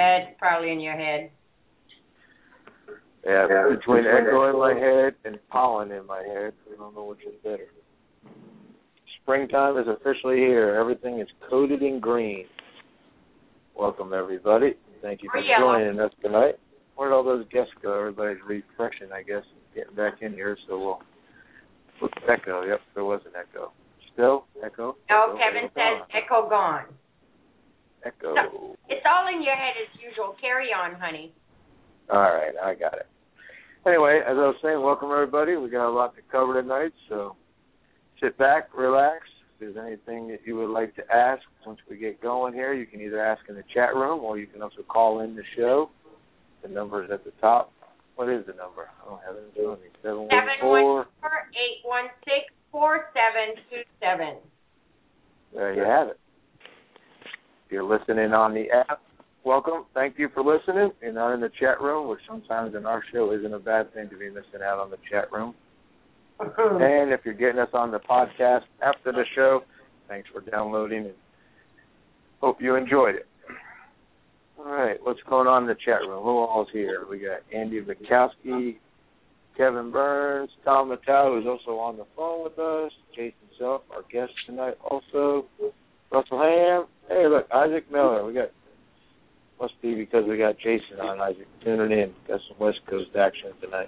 It's probably in your head. Yeah, between echo in my head and pollen in my head, I don't know which is better. Springtime is officially here. Everything is coated in green. Welcome, everybody. Thank you for joining us tonight. Where'd all those guests go? Everybody's refreshing, I guess, getting back in here, so we'll echo. Yep, there was an echo. Still? Echo? No, Kevin says echo gone. Echo. So, it's all in your head as usual. Carry on, honey. All right, I got it. Anyway, as I was saying, welcome, everybody. We got a lot to cover tonight, so sit back, relax. If there's anything that you would like to ask once we get going here, you can either ask in the chat room or you can also call in the show. The number is at the top. What is the number? I don't have it in front of me. 714-816-4727. There you have it. If you're listening on the app, welcome. Thank you for listening. You're not in the chat room, which sometimes in our show isn't a bad thing to be missing out on the chat room. And if you're getting us on the podcast after the show, thanks for downloading and hope you enjoyed it. All right, what's going on in the chat room? Who all's here? We got Andy Bukowski, Kevin Burns, Tom Mattel, who's also on the phone with us, Jason Self, our guest tonight also, Russell Ham. Hey, look, Isaac Miller. Must be because we got Jason on, Isaac, tuning in. Got some West Coast action tonight.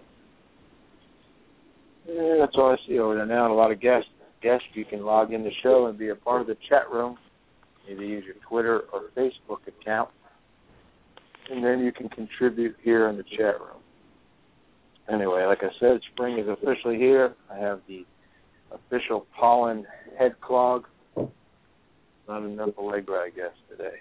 Yeah, that's all I see over there now. And a lot of guests. You can log in the show and be a part of the chat room. Either use your Twitter or Facebook account. And then you can contribute here in the chat room. Anyway, like I said, spring is officially here. I have the official pollen head clog. Not enough Allegra, I guess, today.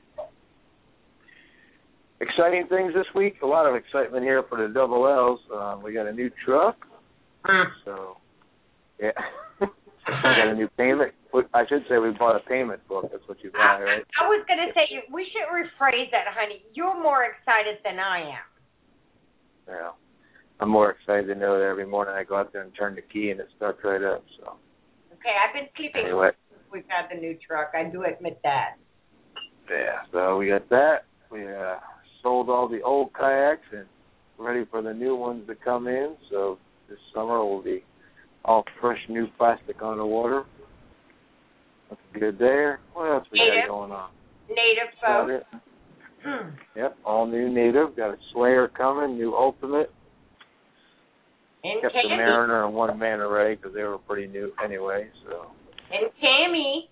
Exciting things this week. A lot of excitement here for the double L's. We got a new truck. So, yeah. We got a new payment. I should say we bought a payment book. That's what you buy, right? I was going to say, we should rephrase that, honey. You're more excited than I am. Yeah. I'm more excited to know that every morning I go out there and turn the key and it starts right up. So. Okay, I've been sleeping. Anyway. We've got the new truck. I do admit that. Yeah, so we got that. We sold all the old kayaks and ready for the new ones to come in. So this summer will be all fresh new plastic on the water. That's good there. What else we got going on? Native folks. Yep, all new native. Got a Slayer coming, new Ultimate. And kept the Mariner and one Man Array because they were pretty new anyway. So. And Tammy.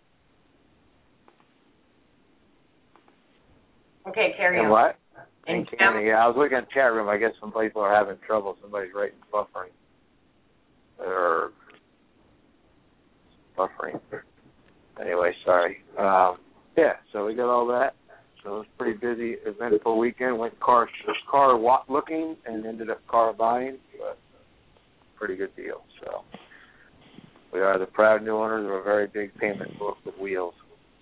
Okay, carry on. And what? And Tammy, yeah, I was looking at the chat room. I guess some people are having trouble. Somebody's writing buffering. Or buffering. Anyway, sorry. Yeah, so we got all that. So it was a pretty busy, eventful weekend. Went car looking and ended up car buying, but pretty good deal. So we are the proud new owners of a very big payment book with wheels.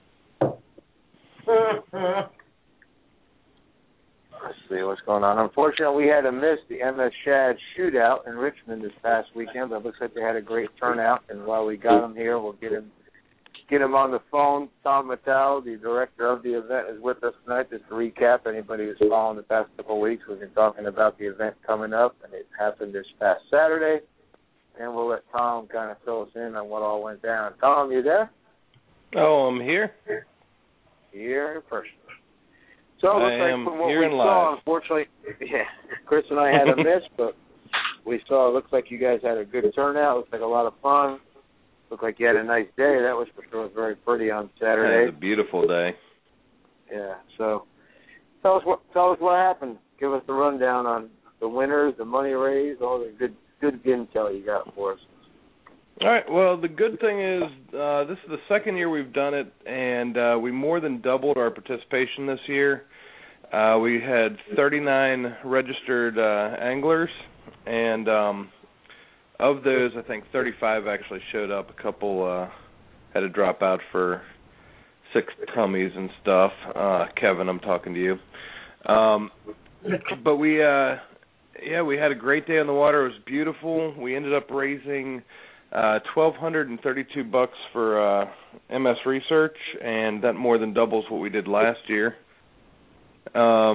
Let's see what's going on. Unfortunately, we had to miss the MS Shad shootout in Richmond this past weekend, but it looks like they had a great turnout. And while we got him here, we'll get him on the phone. Tom Mattel, the director of the event, is with us tonight. Just to recap, anybody who's following the past couple of weeks, we've been talking about the event coming up, and it happened this past Saturday. And we'll let Tom kind of fill us in on what all went down. Tom, you there? Oh, I'm here. Here in person. So it looks like from what we saw, live. unfortunately, yeah, Chris and I had a miss, but we saw it looks like you guys had a good turnout. Looks like a lot of fun. Looked like you had a nice day. That was for sure very pretty on Saturday. It was a beautiful day. Yeah. So tell us what happened. Give us the rundown on the winners, the money raised, all the good intel you got for us. All right. Well, the good thing is this is the second year we've done it, and we more than doubled our participation this year. We had 39 registered anglers, and of those, I think 35 actually showed up. A couple had to drop out for sick tummies and stuff. Kevin, I'm talking to you. But we had a great day on the water. It was beautiful. We ended up raising $1,232 for MS Research, and that more than doubles what we did last year.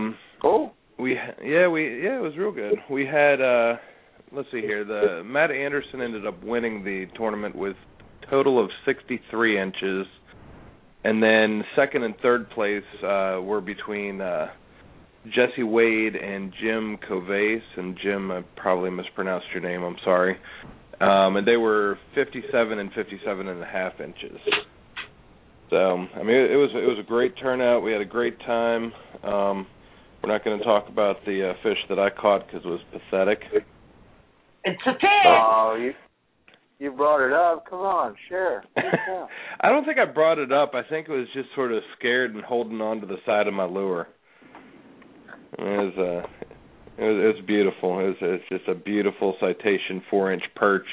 Cool. It was real good. We had let's see here. The Matt Anderson ended up winning the tournament with a total of 63 inches, and then second and third place were between Jesse Wade and Jim Covase. And Jim, I probably mispronounced your name. I'm sorry. And they were 57 and 57 and a half inches. So I mean, it was a great turnout. We had a great time. We're not going to talk about the fish that I caught because it was pathetic. It's a fish. Oh, you brought it up. Come on, share. I don't think I brought it up. I think it was just sort of scared and holding on to the side of my lure. It was beautiful. It was just a beautiful citation 4-inch perch.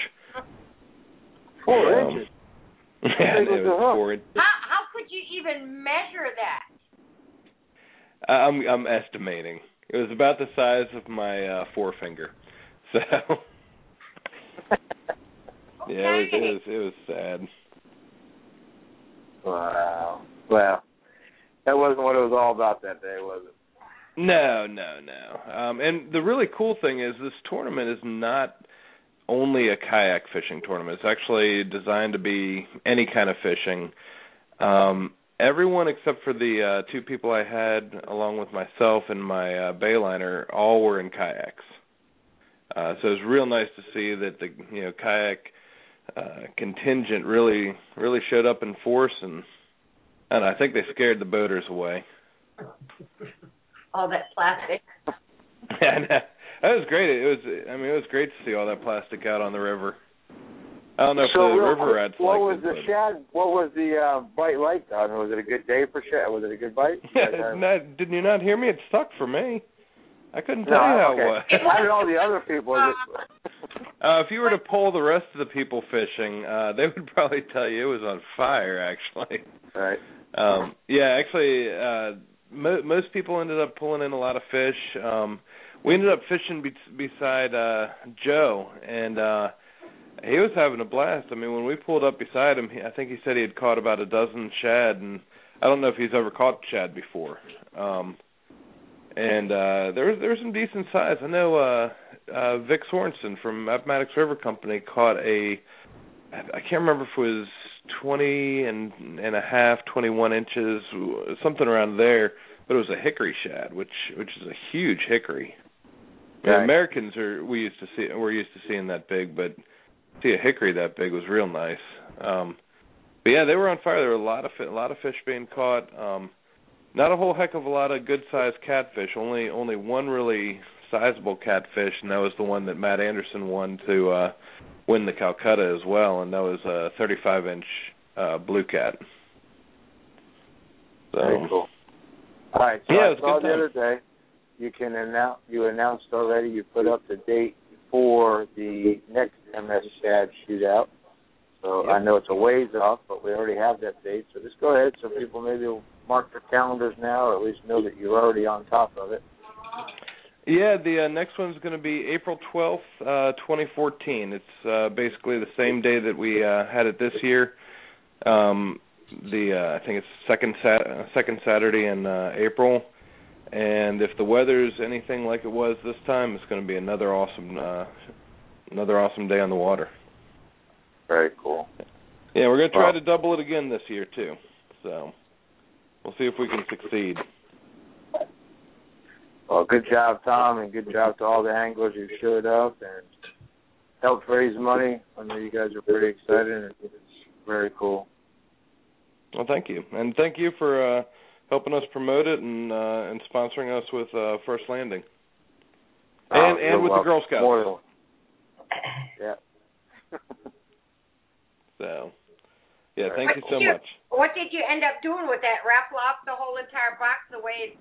4 inches. Yeah, it was 4 inches. How could you even measure that? I'm estimating. It was about the size of my forefinger. So Okay. yeah, it was sad. Wow. Well, that wasn't what it was all about that day, was it? No. And the really cool thing is this tournament is not only a kayak fishing tournament. It's actually designed to be any kind of fishing. Everyone except for the two people I had, along with myself and my bayliner, all were in kayaks. So it was real nice to see that the kayak contingent really showed up in force, and I think they scared the boaters away. All that plastic. Yeah, that was great. It was great to see all that plastic out on the river. I don't know if the river rats liked it. What was the shad? What was the bite like, though? Was it a good day for shad? Was it a good bite? Didn't you not hear me? It stuck for me. I couldn't tell you how it was. How did all the other people? If you were to poll the rest of the people fishing, they would probably tell you it was on fire, actually. Right. Most people ended up pulling in a lot of fish. We ended up fishing beside Joe, and he was having a blast. I mean, when we pulled up beside him, I think he said he had caught about a dozen shad, and I don't know if he's ever caught shad before. And there was some decent size. I know Vic Sorensen from Appomattox River Company caught I can't remember if it was 20 and a half, 21 inches, something around there, but it was a hickory shad, which is a huge hickory. Right. I mean, Americans we're used to seeing that big, but to see a hickory that big was real nice. But yeah, they were on fire. There were a lot of fish being caught. Not a whole heck of a lot of good-sized catfish. Only one really sizable catfish, and that was the one that Matt Anderson won to win the Calcutta as well, and that was a 35-inch blue cat. So, very cool. All right, so I saw the other day you announced already you put up the date for the next MS Shad shootout. So yep. I know it's a ways off, but we already have that date. So just go ahead so people maybe will mark their calendars now, or at least know that you're already on top of it. Yeah, the next one's going to be April 12th, 2014. It's basically the same day that we had it this year. I think it's second Saturday in April, and if the weather's anything like it was this time, it's going to be another awesome day on the water. Very cool. Yeah, we're going to try to double it again this year too. So we'll see if we can succeed. Well, good job, Tom, and good job to all the anglers who showed up and helped raise money. I know you guys are pretty excited, and it's very cool. Well, thank you. And thank you for helping us promote it and sponsoring us with First Landing. And with the Girl Scouts. Yeah. So, yeah, thank you so much. What did you end up doing with that? Raffle off the whole entire box the way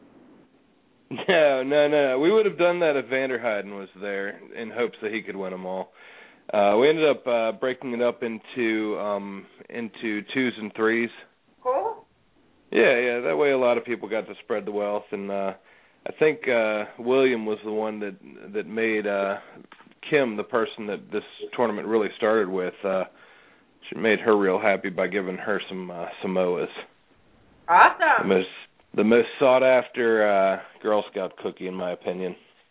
No. We would have done that if Vanderheiden was there in hopes that he could win them all. We ended up breaking it up into 2s and 3s. Cool. Yeah. That way, a lot of people got to spread the wealth, and I think William was the one that made Kim the person that this tournament really started with. She made her real happy by giving her some Samoas. Awesome. The most sought after Girl Scout cookie, in my opinion.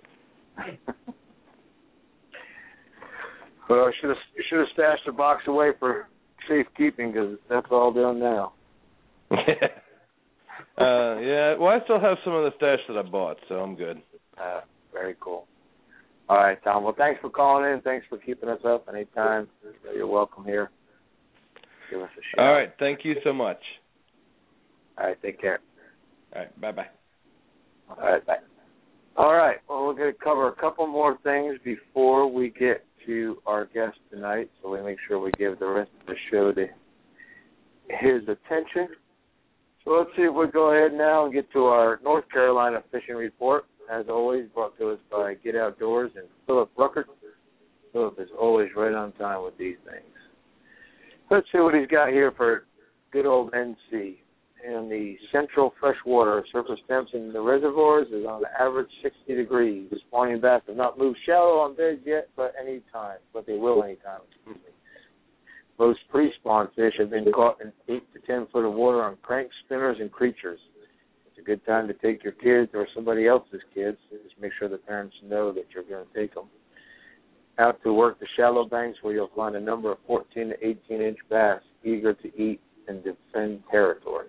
Well, should have stashed the box away for safekeeping because that's all done now. Yeah. Well, I still have some of the stash that I bought, so I'm good. Very cool. All right, Tom. Well, thanks for calling in. Thanks for keeping us up. Anytime, you're welcome here. Give us a shout. All right. Thank you so much. All right. Take care. All right. Bye-bye. All right. Bye. All right. Well, we're going to cover a couple more things before we get to our guest tonight, so we make sure we give the rest of the show his attention. So let's see if we go ahead now and get to our North Carolina fishing report. As always, brought to us by Get Outdoors and Philip Ruckert. Philip is always right on time with these things. Let's see what he's got here for good old NC. In the central freshwater, surface temps in the reservoirs is on average 60 degrees. Spawning bass have not moved shallow on beds yet, but they will anytime. Most pre-spawn fish have been caught in 8 to 10 foot of water on crank, spinners, and creatures. It's a good time to take your kids or somebody else's kids. Just make sure the parents know that you're going to take them out to work the shallow banks where you'll find a number of 14 to 18-inch bass eager to eat and defend territory.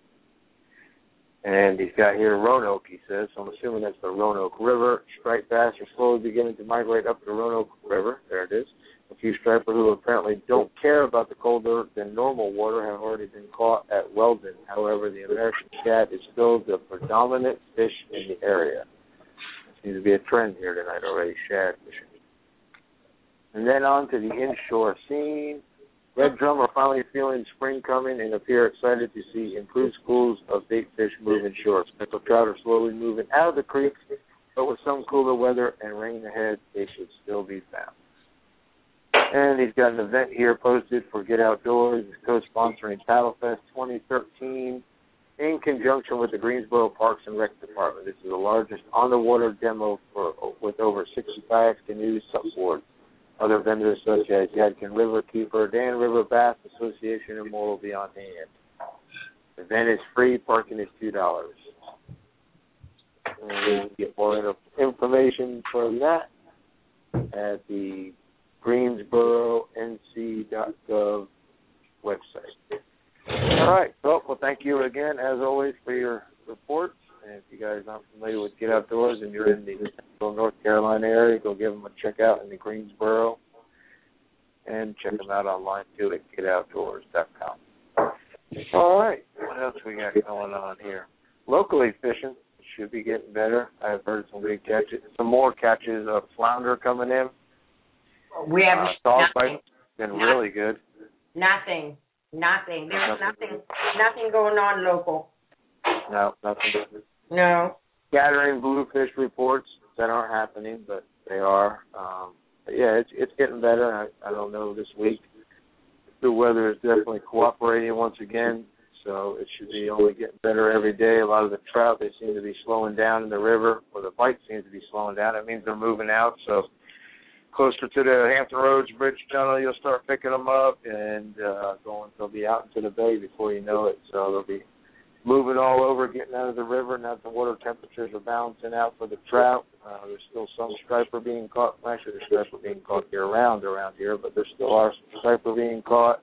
And he's got here Roanoke, he says. So I'm assuming that's the Roanoke River. Striped bass are slowly beginning to migrate up the Roanoke River. There it is. A few striper who apparently don't care about the colder than normal water have already been caught at Weldon. However, the American shad is still the predominant fish in the area. Seems to be a trend here tonight already, shad fishing. And then on to the inshore scene. Red drum are finally feeling spring coming and appear excited to see improved schools of bait fish move inshore. Speckled trout are slowly moving out of the creeks, but with some cooler weather and rain ahead, they should still be found. And he's got an event here posted for Get Outdoors. He's co-sponsoring PaddleFest 2013 in conjunction with the Greensboro Parks and Rec Department. This is the largest on-the-water demo with over 60 kayaks, canoes, subboards. Other vendors such as Yadkin River Keeper, Dan River Bass Association, and more will be on hand. The event is free. Parking is $2. And you can get more information for that at the GreensboroNC.gov website. All right. Well, thank you again, as always, for your reports. And if you guys aren't familiar with Get Outdoors and you're in the Central North Carolina area, go give them a check out in the Greensboro. And check them out online, too, at getoutdoors.com. All right. What else we got going on here? Locally fishing should be getting better. I've heard some big catches, some more catches of flounder coming in. We have nothing. Been really good. Nothing. There's nothing going on local. No, nothing. No. Gathering bluefish reports that aren't happening, but they are. But yeah, it's getting better. I don't know this week. The weather is definitely cooperating once again, so it should be only getting better every day. A lot of the trout, they seem to be slowing down in the river, or the bite seems to be slowing down. It means they're moving out, so closer to the Hampton Roads Bridge Tunnel, you'll start picking them up, and they'll be out into the bay before you know it. So they'll be moving all over, getting out of the river. Now that the water temperatures are balancing out for the trout, there's still some striper being caught. Actually, there's striper being caught year-round around here, but there still are some striper being caught.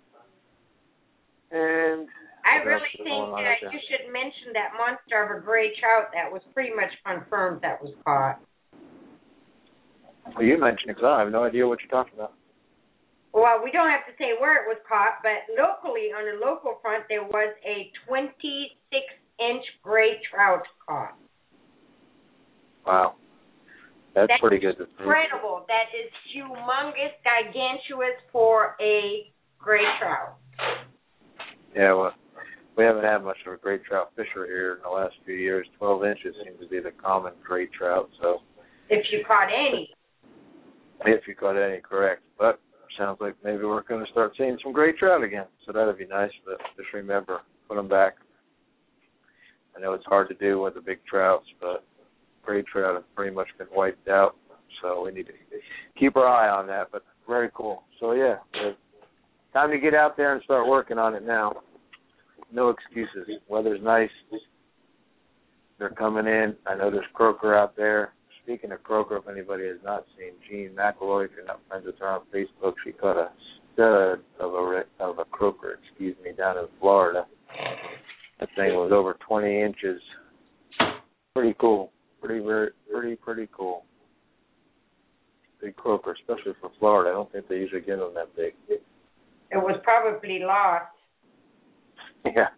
And I really think that you should mention that monster of a gray trout that was pretty much confirmed that was caught. Well, you mentioned it, because I have no idea what you're talking about. Well, we don't have to say where it was caught, but locally, on the local front, there was a 26-inch gray trout caught. Wow. That's pretty good. Incredible. That is humongous, gigantuous for a gray trout. Yeah, well, we haven't had much of a gray trout fisher here in the last few years. 12 inches seems to be the common gray trout. So, if you caught any. If you caught any, correct. But sounds like maybe we're going to start seeing some gray trout again. So that'd be nice. But just remember, put them back. I know it's hard to do with the big trouts, but gray trout have pretty much been wiped out. So we need to keep our eye on that. But very cool. So, yeah, time to get out there and start working on it now. No excuses. Weather's nice. they're coming in. I know there's Croker out there. Speaking of Croker, if anybody has not seen Jean McElroy, if you're not friends with her on Facebook, she caught a stud of a Croker, down in Florida. That thing was over 20 inches. Pretty cool. Pretty cool. Big Croker, especially for Florida. I don't think they usually get them that big. It was probably lost. Yeah.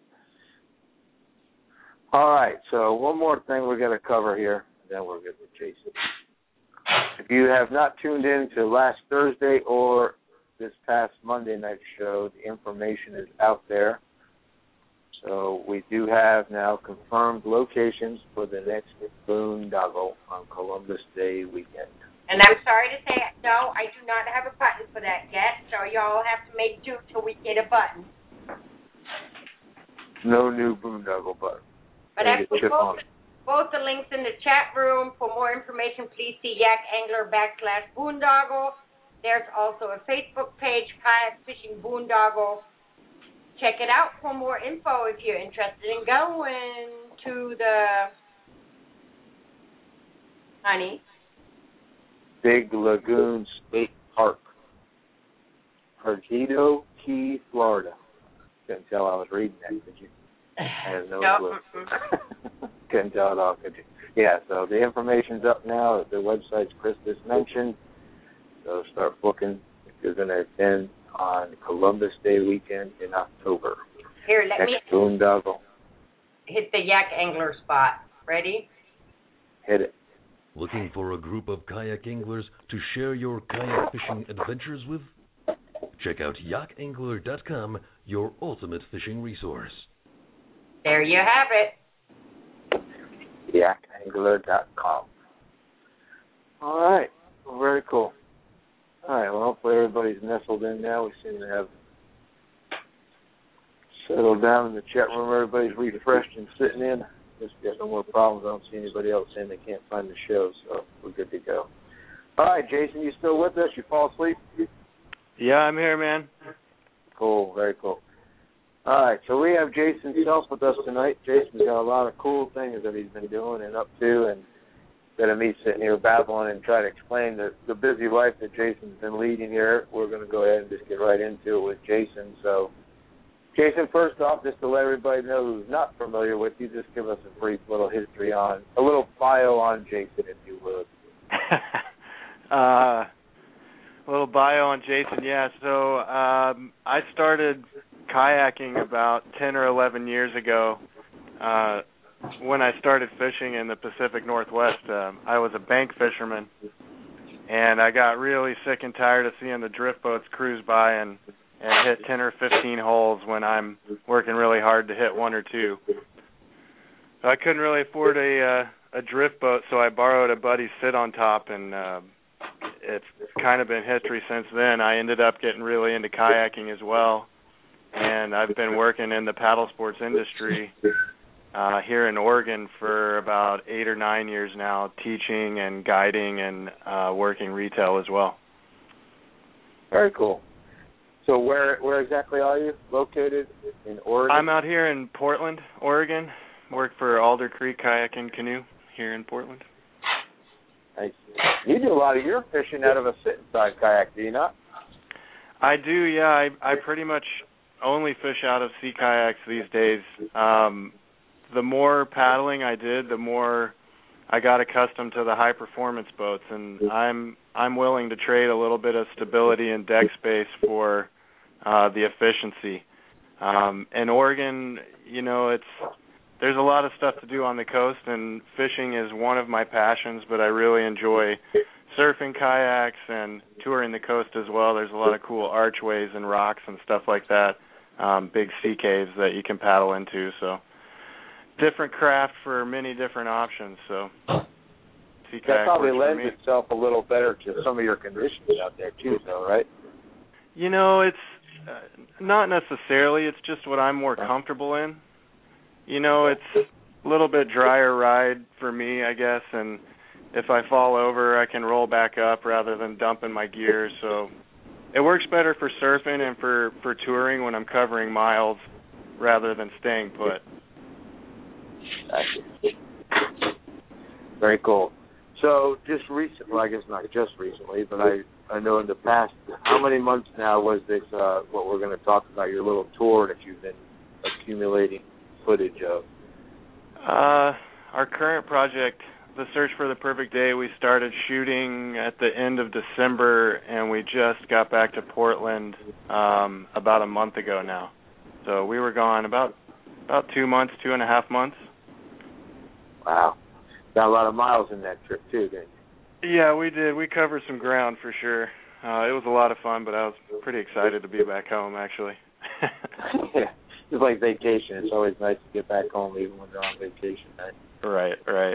All right, so one more thing we're going to cover here, and then we'll get with Jason. If you have not tuned in to last Thursday or this past Monday night show, the information is out there. So we do have now confirmed locations for the next boondoggle on Columbus Day weekend. And I'm sorry to say, no, I do not have a button for that yet, so y'all have to make do till we get a button. No new boondoggle button. But I put both the links in the chat room. For more information, please see Yak Angler /boondoggle. There's also a Facebook page, Kayak Fishing Boondoggle. Check it out for more info if you're interested in going to the Big Lagoon State Park, Perdido Key, Florida. Couldn't tell I was reading that, could you? I have no clue. Couldn't tell at all, could you? Yeah, so the information's up now. The website's Chris just mentioned. So start booking if you're going to attend on Columbus Day weekend in October. Here, let me boondoggle. Hit the Yak Angler spot. Ready? Hit it. Looking for a group of kayak anglers to share your kayak fishing adventures with? Check out yakangler.com, your ultimate fishing resource. There you have it. yakangler.com. All right. Well, very cool. All right. Well, hopefully everybody's nestled in now. We seem to have settled down in the chat room. Everybody's refreshed and sitting in. Just got no more problems. I don't see anybody else saying they can't find the show, so we're good to go. All right, Jason, you still with us? You fall asleep? Yeah, I'm here, man. Cool, very cool. All right, so we have Jason Self with us tonight. Jason's got a lot of cool things that he's been doing and up to, and instead of me sitting here babbling and trying to explain the busy life that Jason's been leading here, we're going to go ahead and just get right into it with Jason. So, Jason, first off, just to let everybody know who's not familiar with you, just give us a brief little history on, a little bio on Jason, if you would. A little bio on Jason, yeah. So I started kayaking about 10 or 11 years ago. When I started fishing in the Pacific Northwest, I was a bank fisherman, and I got really sick and tired of seeing the drift boats cruise by and hit 10 or 15 holes when I'm working really hard to hit one or two. So I couldn't really afford a drift boat, so I borrowed a buddy's sit on top, and it's kind of been history since then. I ended up getting really into kayaking as well, and I've been working in the paddle sports industry here in Oregon for about 8 or 9 years now, teaching and guiding and working retail as well. Very cool. So where exactly are you located in Oregon? I'm out here in Portland, Oregon. Work for Alder Creek Kayak and Canoe here in Portland. Nice. You do a lot of your fishing out of a sit-inside kayak, do you not? I do, yeah. I pretty much only fish out of sea kayaks these days. The more paddling I did, the more I got accustomed to the high-performance boats, and I'm willing to trade a little bit of stability and deck space for the efficiency. In Oregon, you know, there's a lot of stuff to do on the coast, and fishing is one of my passions, but I really enjoy surfing kayaks and touring the coast as well. There's a lot of cool archways and rocks and stuff like that, big sea caves that you can paddle into, so different craft for many different options, so sea kayak that probably works lends itself a little better to some of your conditions out there too, though, right? You know, it's not necessarily. It's just what I'm more comfortable in. You know, it's a little bit drier ride for me, I guess, and if I fall over, I can roll back up rather than dumping my gear, so it works better for surfing and for touring when I'm covering miles rather than staying put. Very cool. So just recently, well, I guess not just recently, but I know in the past, how many months now was this, what we're going to talk about, your little tour that you've been accumulating footage of? Our current project, The Search for the Perfect Day, we started shooting at the end of December, and we just got back to Portland about a month ago now. So we were gone about 2 months, 2.5 months. Wow. Got a lot of miles in that trip, too, didn't you? Yeah, we did. We covered some ground for sure. It was a lot of fun, but I was pretty excited to be back home, actually. Yeah, it's like vacation. It's always nice to get back home even when they're on vacation, right? Right.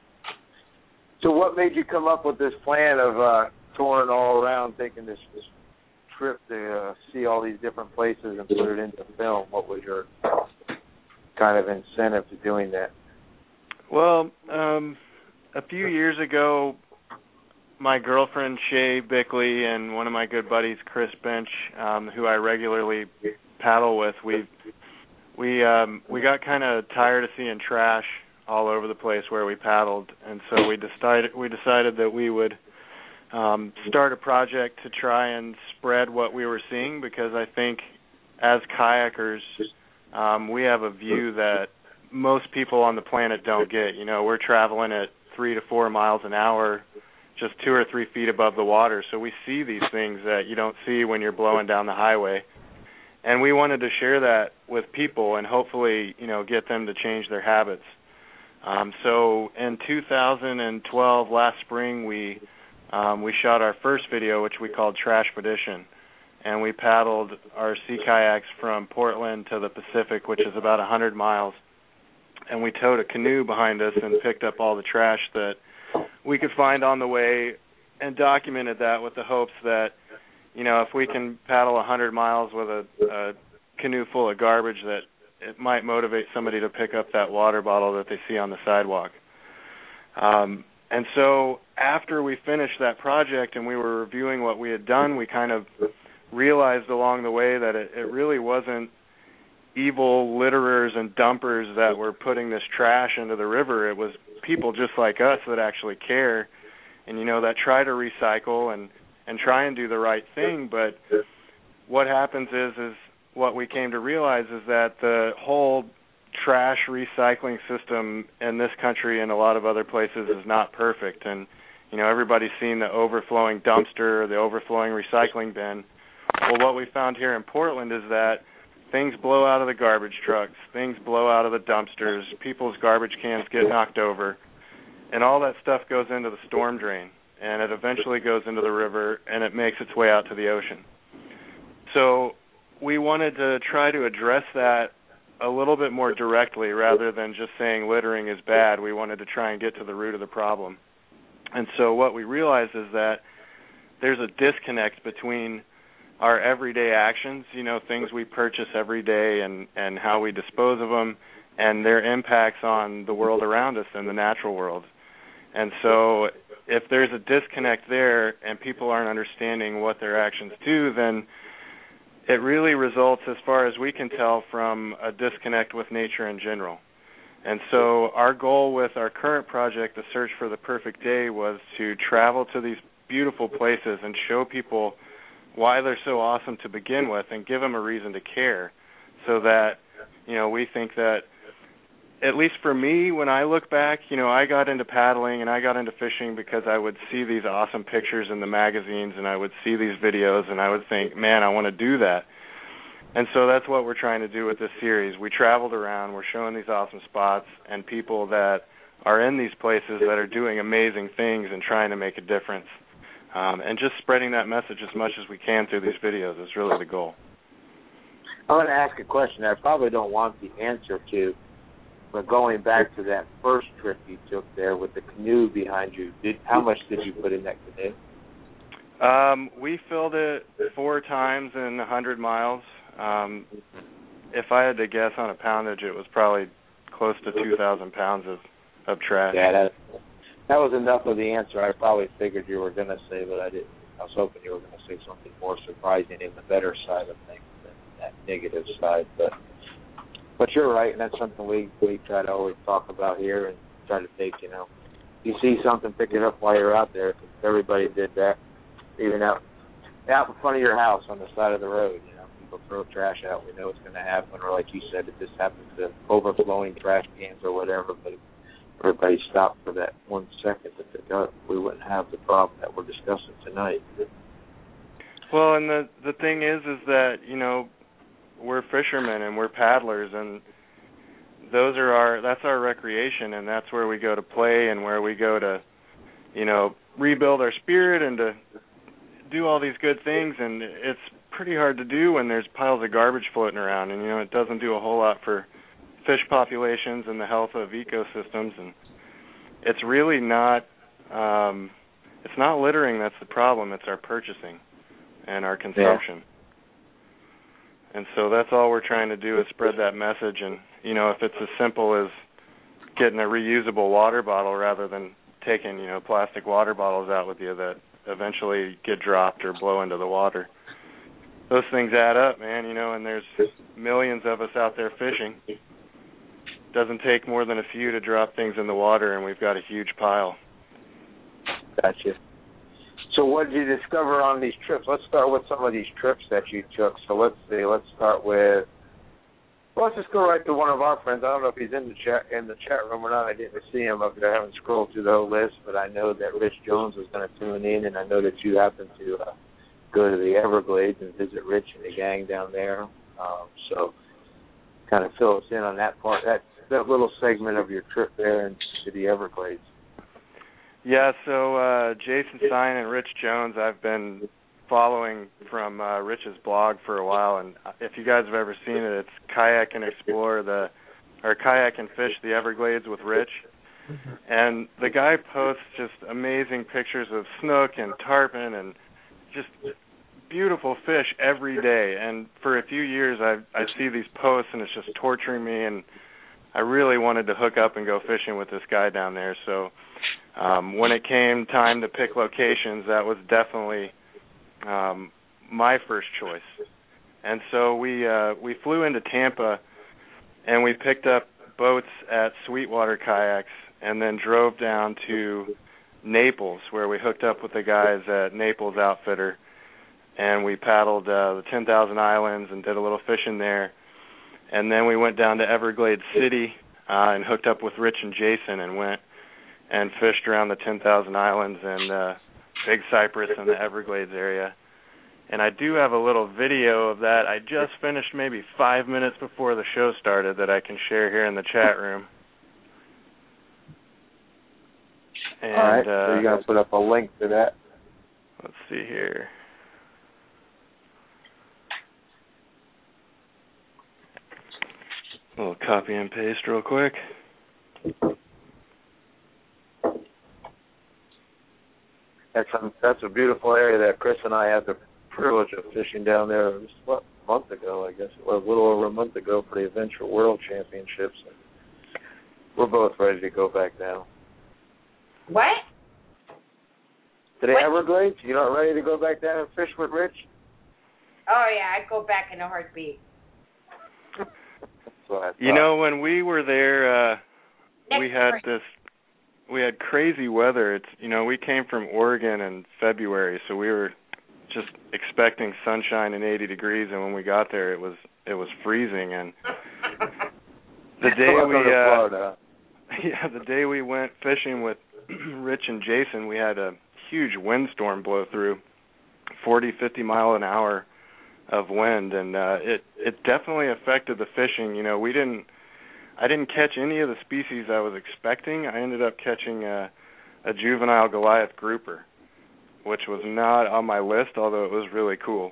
So what made you come up with this plan of touring all around, taking this trip to see all these different places and put it into film? What was your kind of incentive to doing that? Well, a few years ago, my girlfriend Shay Bickley and one of my good buddies Chris Bench, who I regularly paddle with, we got kind of tired of seeing trash all over the place where we paddled, and so we decided that we would start a project to try and spread what we were seeing, because I think as kayakers we have a view that most people on the planet don't get. You know, we're traveling at 3 to 4 miles an hour, just 2 or 3 feet above the water, so we see these things that you don't see when you're blowing down the highway. And we wanted to share that with people and hopefully, get them to change their habits. So in 2012, last spring, we shot our first video, which we called Trashpedition, and we paddled our sea kayaks from Portland to the Pacific, which is about 100 miles. And we towed a canoe behind us and picked up all the trash that we could find on the way and documented that with the hopes that, if we can paddle 100 miles with a canoe full of garbage, that it might motivate somebody to pick up that water bottle that they see on the sidewalk. And so after we finished that project and we were reviewing what we had done, we kind of realized along the way that it really wasn't evil litterers and dumpers that were putting this trash into the river. It was people just like us that actually care and, that try to recycle and try and do the right thing. But what happens is what we came to realize is that the whole trash recycling system in this country and a lot of other places is not perfect. And, everybody's seen the overflowing dumpster or the overflowing recycling bin. Well, what we found here in Portland is that things blow out of the garbage trucks, things blow out of the dumpsters, people's garbage cans get knocked over, and all that stuff goes into the storm drain, and it eventually goes into the river, and it makes its way out to the ocean. So we wanted to try to address that a little bit more directly rather than just saying littering is bad. We wanted to try and get to the root of the problem. And so what we realized is that there's a disconnect between our everyday actions, things we purchase every day and how we dispose of them, and their impacts on the world around us and the natural world. And so if there's a disconnect there and people aren't understanding what their actions do, then it really results, as far as we can tell, from a disconnect with nature in general. And so our goal with our current project, The Search for the Perfect Day, was to travel to these beautiful places and show people why they're so awesome to begin with and give them a reason to care, so that, we think that, at least for me, when I look back, I got into paddling and I got into fishing because I would see these awesome pictures in the magazines and I would see these videos and I would think, man, I want to do that. And so that's what we're trying to do with this series. We traveled around, we're showing these awesome spots and people that are in these places that are doing amazing things and trying to make a difference. And just spreading that message as much as we can through these videos is really the goal. I want to ask a question I probably don't want the answer to, but going back to that first trip you took there with the canoe behind you, how much did you put in that canoe? We filled it 4 times in 100 miles. If I had to guess on a poundage, it was probably close to 2,000 pounds of trash. Yeah, that was enough of the answer I probably figured you were going to say, but I didn't. I was hoping you were going to say something more surprising in the better side of things than that negative side. But you're right, and that's something we try to always talk about here and try to take, you see something, pick it up while you're out there. Everybody did that, even out in front of your house on the side of the road. You know, people throw trash out. We know it's going to happen, or like you said, it just happens to overflowing trash cans or whatever. But if everybody stopped for that 1 second to pick up, we wouldn't have the problem that we're discussing tonight. Well, and the thing is that, you know, we're fishermen and we're paddlers, and that's our recreation, and that's where we go to play and where we go to, you know, rebuild our spirit and to do all these good things. And it's pretty hard to do when there's piles of garbage floating around, and, you know, it doesn't do a whole lot for fish populations and the health of ecosystems. And it's really not it's not littering that's the problem, it's our purchasing and our consumption. Yeah. And so that's all we're trying to do is spread that message. And, you know, if it's as simple as getting a reusable water bottle rather than taking, you know, plastic water bottles out with you that eventually get dropped or blow into the water. Those things add up, man, you know, and there's millions of us out there fishing. Doesn't take more than a few to drop things in the water, and we've got a huge pile. Gotcha. So what did you discover on these trips? Let's start with some of these trips that you took. So let's start with, well, let's just go right to one of our friends. I don't know if he's in the chat room or not. I didn't see him up there. I haven't scrolled through the whole list, but I know that Rich Jones was going to tune in, and I know that you happened to go to the Everglades and visit Rich and the gang down there. So kind of fill us in on that part, that little segment of your trip there into the Everglades. Yeah, so Jason Stein and Rich Jones, I've been following from Rich's blog for a while, and if you guys have ever seen it, it's Kayak and Fish the Everglades with Rich. And the guy posts just amazing pictures of snook and tarpon and just beautiful fish every day. And for a few years, I see these posts, and it's just torturing me, and I really wanted to hook up and go fishing with this guy down there. So when it came time to pick locations, that was definitely my first choice. And so we flew into Tampa, and we picked up boats at Sweetwater Kayaks, and then drove down to Naples, where we hooked up with the guys at Naples Outfitter, and we paddled the 10,000 Islands and did a little fishing there. And then we went down to Everglades City and hooked up with Rich and Jason and went and fished around the 10,000 Islands and Big Cypress in the Everglades area. And I do have a little video of that. I just finished maybe 5 minutes before the show started that I can share here in the chat room. And, all right, so you're going to put up a link to that. Let's see here. A little copy and paste real quick. That's a beautiful area that Chris and I had the privilege of fishing down there, a month ago, I guess. It was a little over a month ago for the Adventure World Championships. We're both ready to go back down. What? To the Everglades? You're not ready to go back down and fish with Rich? Oh, yeah, I'd go back in a heartbeat. You know, when we were there, we had crazy weather. It's, you know, we came from Oregon in February, so we were just expecting sunshine and 80 degrees, and when we got there, it was freezing. And the day we went fishing with Rich and Jason, we had a huge windstorm blow through, 40, 50 mile an hour of wind, and it definitely affected the fishing. You know, I didn't catch any of the species I was expecting. I ended up catching a juvenile Goliath grouper, which was not on my list, although it was really cool.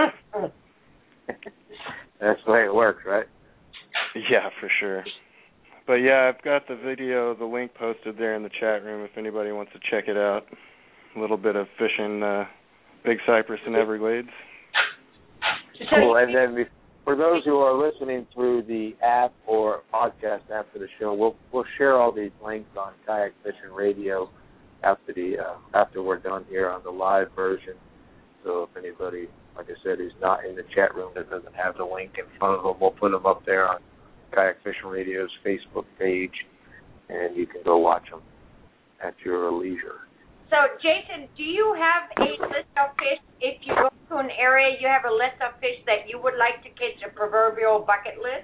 That's the way it works, right? Yeah, for sure. But yeah, I've got the video, the link posted there in the chat room if anybody wants to check it out. A little bit of fishing Big Cypress and Everglades. Cool. And then for those who are listening through the app or podcast after the show, we'll share all these links on Kayak Fishing Radio after we're done here on the live version. So if anybody, like I said, who's not in the chat room that doesn't have the link in front of them, we'll put them up there on Kayak Fishing Radio's Facebook page, and you can go watch them. at your leisure. So, Jason, do you have a list of fish? If you go to an area, you have a list of fish that you would like to catch, a proverbial bucket list?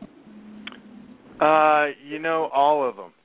All of them.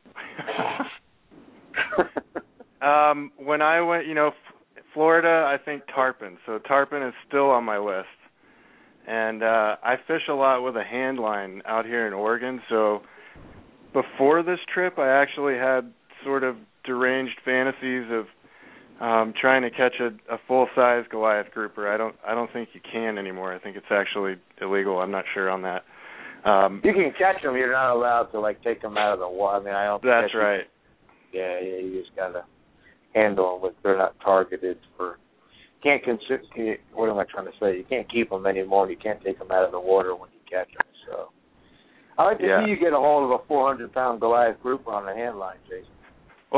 When I went, Florida, I think tarpon. So tarpon is still on my list. And I fish a lot with a hand line out here in Oregon. So before this trip, I actually had sort of deranged fantasies of trying to catch a full-size Goliath grouper. I don't think you can anymore. I think it's actually illegal. I'm not sure on that. You can catch them. You're not allowed to take them out of the water. I mean, I don't. That's right. Yeah. You just gotta handle them. They're not targeted for. Can't consider. What am I trying to say? You can't keep them anymore. You can't take them out of the water when you catch them. So, I like to see you get a hold of a 400-pound Goliath grouper on the hand line, Jason. Well,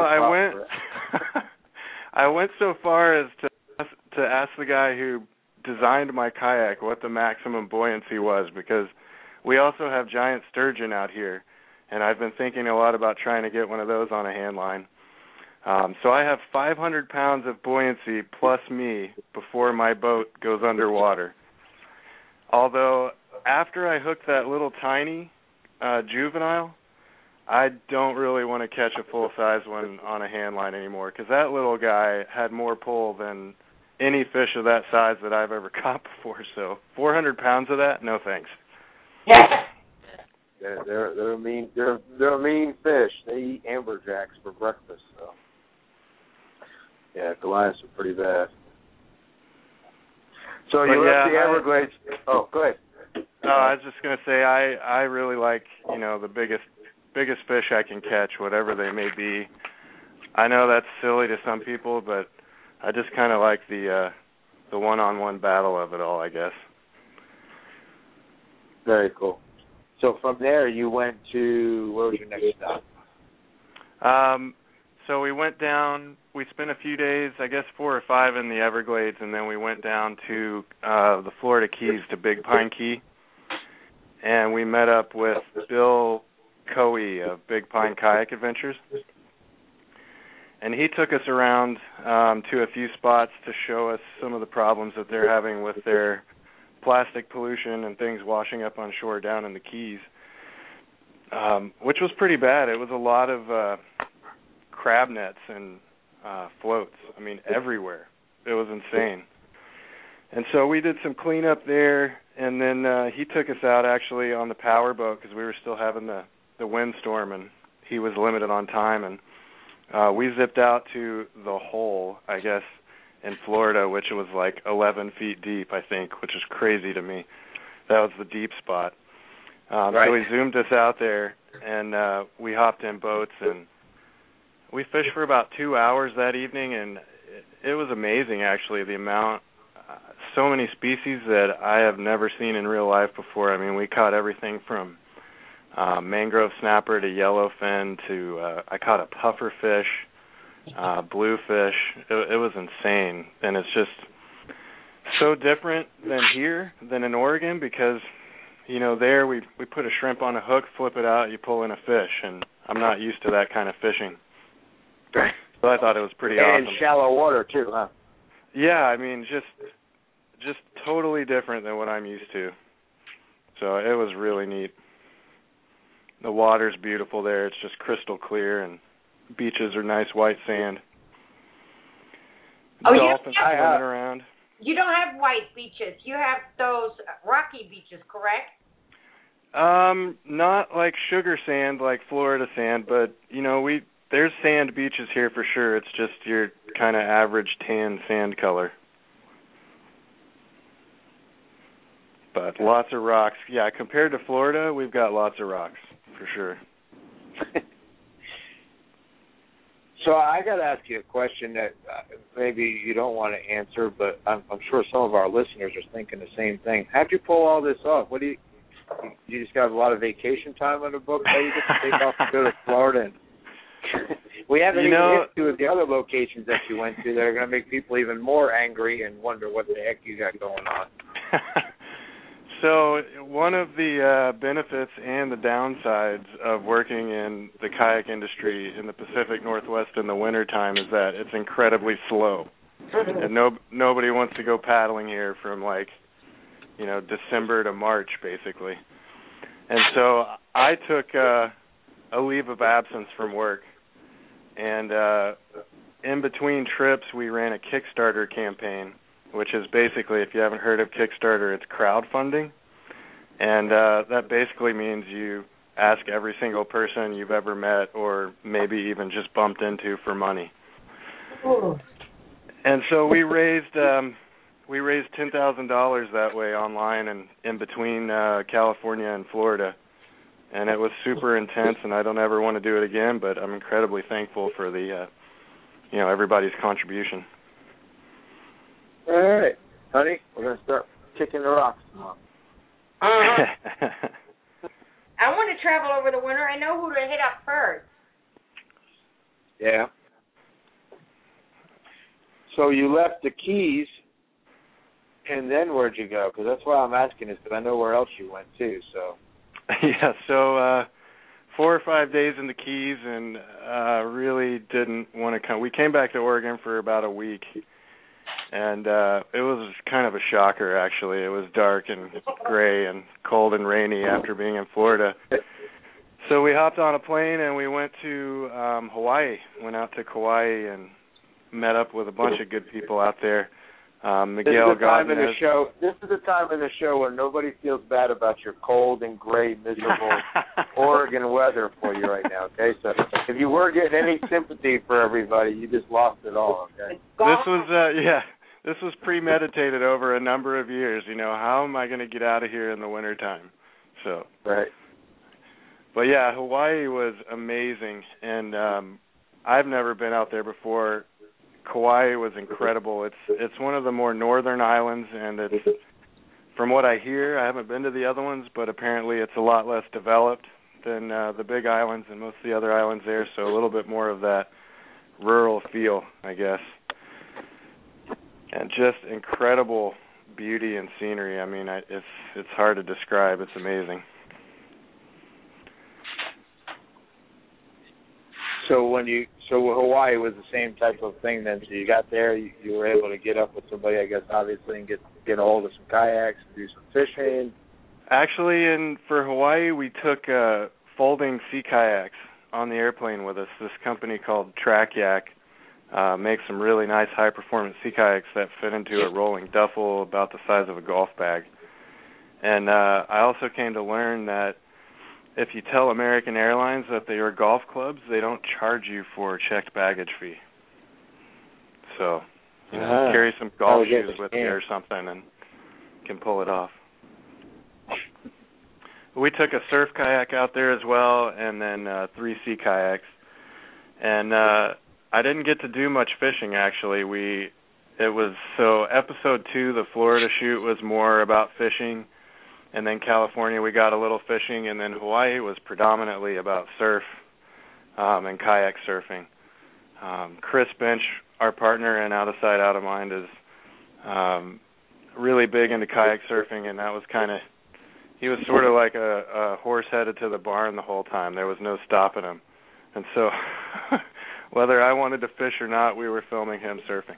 I went so far as to ask the guy who designed my kayak what the maximum buoyancy was, because we also have giant sturgeon out here, and I've been thinking a lot about trying to get one of those on a hand line. So I have 500 pounds of buoyancy plus me before my boat goes underwater. Although after I hook that little tiny juvenile, I don't really want to catch a full-size one on a hand line anymore, because that little guy had more pull than any fish of that size that I've ever caught before. So 400 pounds of that, no thanks. They're a mean fish. They eat amberjacks for breakfast. So yeah, Goliaths are pretty bad. So you left the Everglades. Oh, go ahead. I was just gonna say I really like the biggest fish I can catch, whatever they may be. I know that's silly to some people, but I just kind of like the one-on-one battle of it all, I guess. Very cool. So from there, you went to, where was your next stop? So we went down, we spent a few days, I guess 4 or 5 in the Everglades, and then we went down to the Florida Keys to Big Pine Key, and we met up with Bill Coey of Big Pine Kayak Adventures. And he took us around to a few spots to show us some of the problems that they're having with their plastic pollution and things washing up on shore down in the Keys, which was pretty bad. It was a lot of crab nets and floats. I mean, everywhere. It was insane. And so we did some cleanup there, and then he took us out actually on the power boat because we were still having the windstorm, and he was limited on time, and we zipped out to the hole, I guess, in Florida, which was like 11 feet deep, I think, which is crazy to me. That was the deep spot. Right. So he zoomed us out there, and we hopped in boats, and we fished for about 2 hours that evening, and it was amazing, actually, the amount, so many species that I have never seen in real life before. I mean, we caught everything from mangrove snapper to yellowfin to I caught a puffer fish, bluefish. It was insane, and it's just so different than in Oregon, because there we put a shrimp on a hook, flip it out, you pull in a fish, and I'm not used to that kind of fishing. Right. So I thought it was pretty awesome. And shallow water too, huh? Yeah, I mean just totally different than what I'm used to. So it was really neat. The water's beautiful there. It's just crystal clear, and beaches are nice white sand. Dolphins swimming around. You don't have white beaches. You have those rocky beaches, correct? Not like sugar sand, like Florida sand, but there's sand beaches here for sure. It's just your kind of average tan sand color. But lots of rocks. Yeah, compared to Florida, we've got lots of rocks, for sure. So I got to ask you a question that maybe you don't want to answer, but I'm sure some of our listeners are thinking the same thing. How'd you pull all this off? What do you just got a lot of vacation time on the book? How do you get to take off and go to Florida? And we haven't even hit two of the other locations that you went to that are going to make people even more angry and wonder what the heck you got going on. So one of the benefits and the downsides of working in the kayak industry in the Pacific Northwest in the wintertime is that it's incredibly slow. And nobody wants to go paddling here from December to March, basically. And so I took a leave of absence from work. And in between trips, we ran a Kickstarter campaign, which is basically, if you haven't heard of Kickstarter, it's crowdfunding. And that basically means you ask every single person you've ever met or maybe even just bumped into for money. Oh. And so we raised $10,000 that way online and in between California and Florida. And it was super intense, and I don't ever want to do it again, but I'm incredibly thankful for the everybody's contribution. All right, honey, we're going to start kicking the rocks tomorrow. I want to travel over the winter. I know who to hit up first. Yeah. So you left the Keys, and then where'd you go? Because that's why I'm asking is because I know where else you went, too, so. Yeah, so 4 or 5 days in the Keys and really didn't want to come. We came back to Oregon for about a week, and it was kind of a shocker, actually. It was dark and gray and cold and rainy after being in Florida. So we hopped on a plane and we went to Hawaii, went out to Kauai and met up with a bunch of good people out there. Miguel Godinez. This is the time in the show where nobody feels bad about your cold and gray, miserable Oregon weather for you right now, okay? So if you were getting any sympathy for everybody, you just lost it all, okay? This was premeditated over a number of years. How am I going to get out of here in the wintertime? So. Right. But, yeah, Hawaii was amazing, and I've never been out there before. Kauai was incredible. It's one of the more northern islands, and it's, from what I hear, I haven't been to the other ones, but apparently it's a lot less developed than the big islands and most of the other islands there, so a little bit more of that rural feel, I guess. And just incredible beauty and scenery. I mean, it's hard to describe. It's amazing. So Hawaii was the same type of thing then. So you got there, you were able to get up with somebody, I guess, obviously, and get a hold of some kayaks and do some fishing. Actually, for Hawaii, we took folding sea kayaks on the airplane with us. This company called Track Yak makes some really nice high-performance sea kayaks that fit into a rolling duffel about the size of a golf bag. And I also came to learn that if you tell American Airlines that they are golf clubs, they don't charge you for a checked baggage fee. So, carry some golf shoes with you or something and can pull it off. We took a surf kayak out there as well, and then 3 sea kayaks. And I didn't get to do much fishing, actually. Episode 2, the Florida shoot, was more about fishing. And then California, we got a little fishing, and then Hawaii was predominantly about surf and kayak surfing. Chris Bench, our partner in Out of Sight, Out of Mind, is really big into kayak surfing, and that was he was sort of like a horse headed to the barn the whole time. There was no stopping him. And so whether I wanted to fish or not, we were filming him surfing.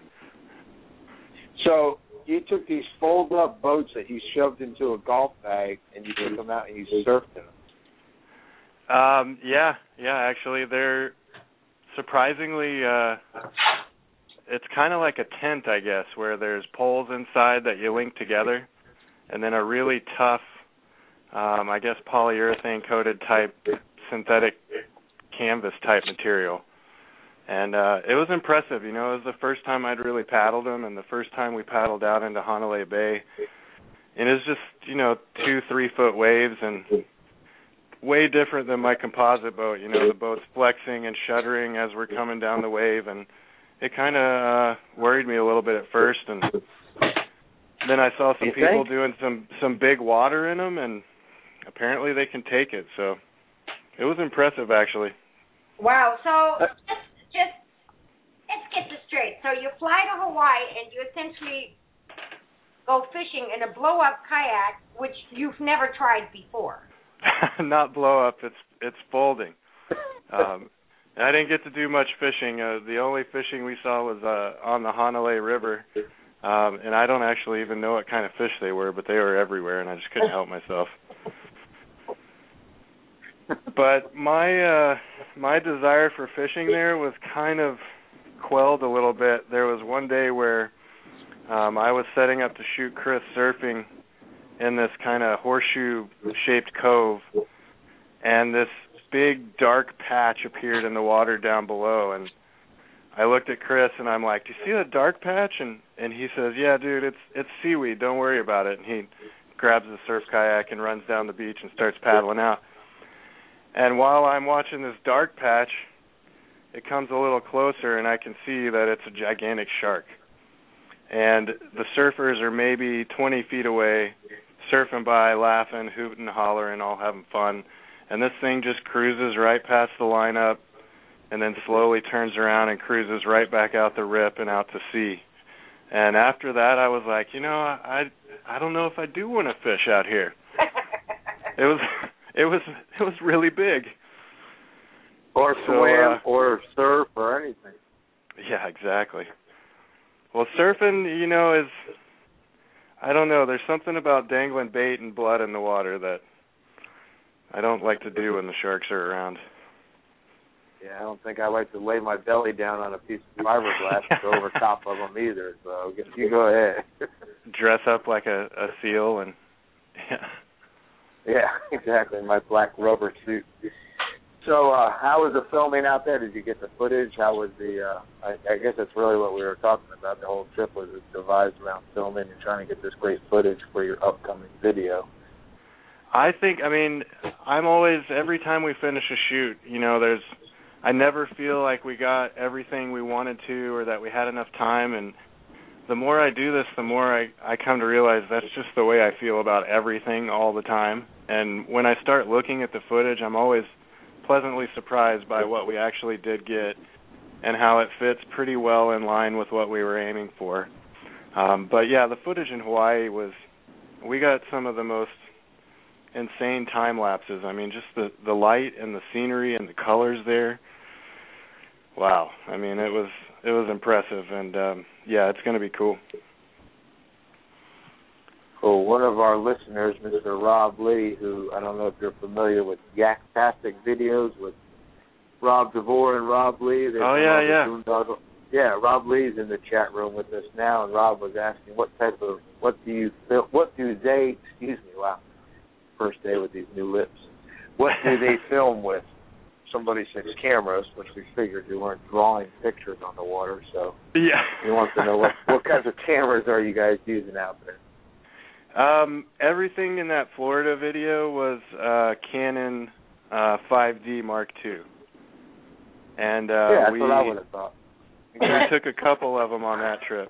So you took these fold-up boats that you shoved into a golf bag, and you took them out and you surfed in them. Yeah, actually, they're surprisingly, it's kind of like a tent, I guess, where there's poles inside that you link together, and then a really tough, I guess, polyurethane-coated type synthetic canvas-type material. And it was impressive. It was the first time I'd really paddled them, and the first time we paddled out into Hanalei Bay. And it was just, 2-3 foot waves, and way different than my composite boat. The boat's flexing and shuddering as we're coming down the wave, and it kind of worried me a little bit at first. And then I saw some people doing some big water in them, and apparently they can take it. So it was impressive, actually. Wow. So let's get this straight. So you fly to Hawaii and you essentially go fishing in a blow-up kayak, which you've never tried before. Not blow up, it's folding. I didn't get to do much fishing. The only fishing we saw was on the Hanalei River, and I don't actually even know what kind of fish they were, but they were everywhere, and I just couldn't help myself. But my desire for fishing there was kind of quelled a little bit. There was one day where I was setting up to shoot Chris surfing in this kind of horseshoe-shaped cove, and this big dark patch appeared in the water down below, and I looked at Chris and I'm like, "Do you see that dark patch?" And he says, "Yeah, dude, it's seaweed. Don't worry about it." And he grabs the surf kayak and runs down the beach and starts paddling out. And while I'm watching this dark patch, it comes a little closer, and I can see that it's a gigantic shark. And the surfers are maybe 20 feet away, surfing by, laughing, hooting, hollering, all having fun. And this thing just cruises right past the lineup and then slowly turns around and cruises right back out the rip and out to sea. And after that, I was like, I don't know if I do want to fish out here. It was really big. Or swim, or surf, or anything. Yeah, exactly. Well, surfing, is, I don't know, there's something about dangling bait and blood in the water that I don't like to do when the sharks are around. Yeah, I don't think I like to lay my belly down on a piece of fiberglass and go over top of them either, so I guess you go ahead. Dress up like a seal and, Yeah, exactly, my black rubber suit. So how was the filming out there? Did you get the footage? How was I guess that's really what we were talking about. The whole trip was devised around filming and trying to get this great footage for your upcoming video. I'm always, every time we finish a shoot, I never feel like we got everything we wanted to or that we had enough time. And the more I do this, the more I come to realize that's just the way I feel about everything all the time. And when I start looking at the footage, I'm always pleasantly surprised by what we actually did get and how it fits pretty well in line with what we were aiming for. But yeah, the footage in Hawaii we got some of the most insane time lapses. Just the light and the scenery and the colors there. Wow. It was impressive, and it's going to be cool. Cool. One of our listeners, Mr. Rob Lee, who I don't know if you're familiar with Yak-tastic videos with Rob DeVore and Rob Lee. Yeah, Rob Lee's in the chat room with us now, and Rob was asking what do they, first day with these new lips, what do they film with? Somebody says cameras, which we figured you weren't drawing pictures on the water, so yeah. He wants to know what kinds of cameras are you guys using out there? Everything in that Florida video was Canon 5D Mark II. And that's what I would have thought. We took a couple of them on that trip.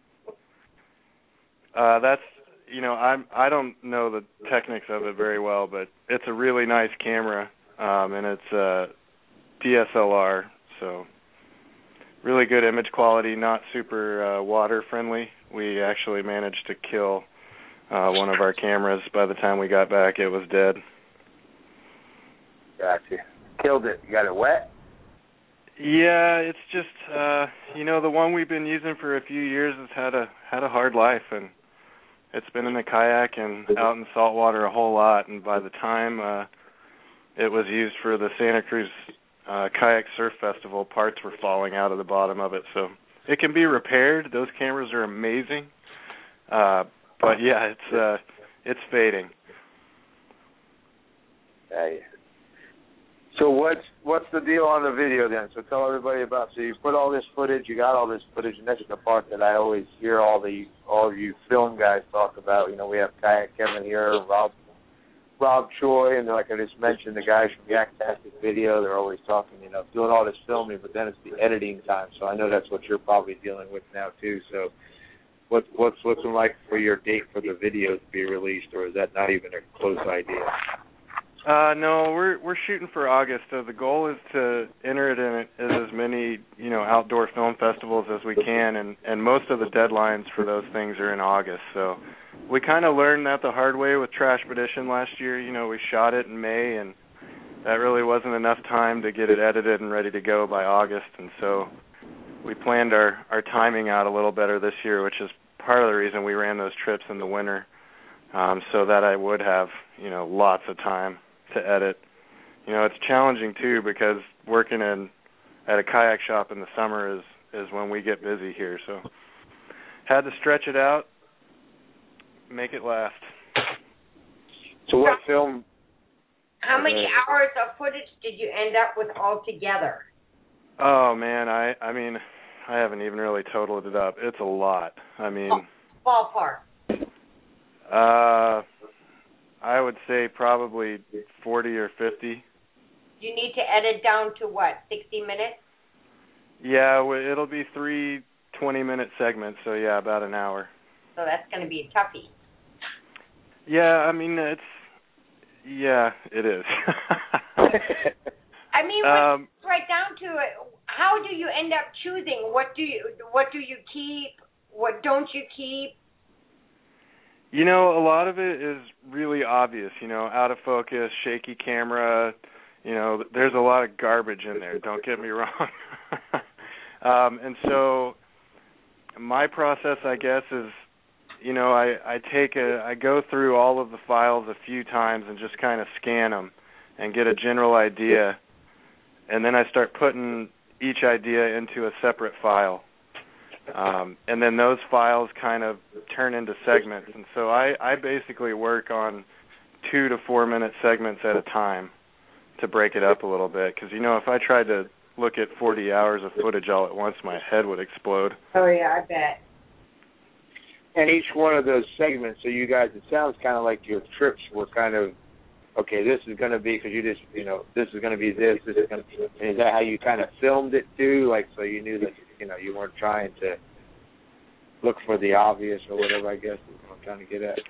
I don't know the techniques of it very well, but it's a really nice camera, and it's DSLR, so really good image quality, not super water friendly. We actually managed to kill one of our cameras. By the time we got back, it was dead. Gotcha. Killed it. You got it wet? Yeah, it's just the one we've been using for a few years has had a hard life, and it's been in the kayak and out in salt water a whole lot. And by the time it was used for the Santa Cruz Kayak Surf Festival, parts were falling out of the bottom of it. So it can be repaired. Those cameras are amazing. But yeah, it's fading. Hey. So what's the deal on the video then? So tell everybody about. So you put all this footage, you got all this footage, and that's the part that I always hear all of you film guys talk about. We have Kayak Kevin here, Rob Choi, and like I just mentioned, the guys from Yak-tastic Video. They're always talking, doing all this filming, but then it's the editing time. So I know that's what you're probably dealing with now too. So what's looking like for your date for the video to be released, or is that not even a close idea? No, we're shooting for August. So the goal is to enter it in as many, outdoor film festivals as we can, and most of the deadlines for those things are in August. So we kind of learned that the hard way with Trashpedition last year. We shot it in May, and that really wasn't enough time to get it edited and ready to go by August. And so we planned our timing out a little better this year, which is part of the reason we ran those trips in the winter, so that I would have, lots of time to edit. It's challenging too because working at a kayak shop in the summer is when we get busy here. So had to stretch it out, make it last. So what film? How many hours of footage did you end up with altogether? Oh man, I mean, I haven't even really totaled it up. It's a lot. I mean, ballpark. I would say probably 40 or 50. You need to edit down to what, 60 minutes? Yeah, it'll be 3 20-minute segments, so yeah, about an hour. So that's going to be a toughie. Yeah, I mean, it is. I mean, right down to it, how do you end up choosing? What do you keep? What don't you keep? A lot of it is really obvious, out of focus, shaky camera, there's a lot of garbage in there, don't get me wrong. And so my process, I guess, is, I go through all of the files a few times and just kind of scan them and get a general idea, and then I start putting each idea into a separate file. And then those files kind of turn into segments. And so I basically work on 2 to 4 minute segments at a time to break it up a little bit. Because, if I tried to look at 40 hours of footage all at once, my head would explode. Oh, yeah, I bet. And each one of those segments, so you guys, it sounds kind of like your trips were kind of, okay, this is going to be, because you just, this is going to be this is going to be, and is that how you kind of filmed it too? Like, so you knew that, you weren't trying to look for the obvious or whatever, I guess is what I'm trying to get at.